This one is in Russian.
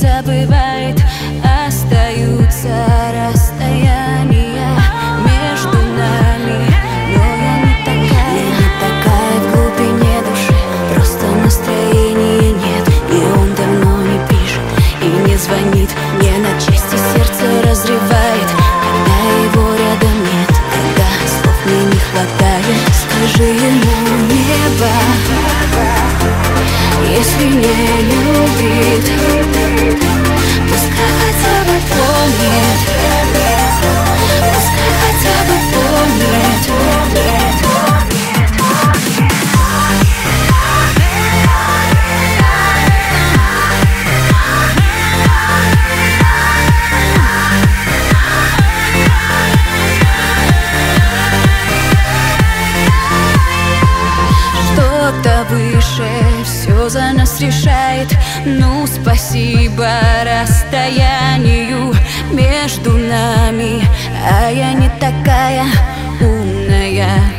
забывает. Остаются расстояния между нами, но я не такая в глубине души. Просто настроения нет, и он давно не пишет и не звонит. Мне на части сердце разрывает, когда его рядом нет, когда слов мне не хватает. Скажи ему, небо, если не любит, пускай хотя бы помнит, пускай хотя бы помнит. Что-то выше все за нас решает. Ну, спасибо расстоянию между нами. А я не такая умная.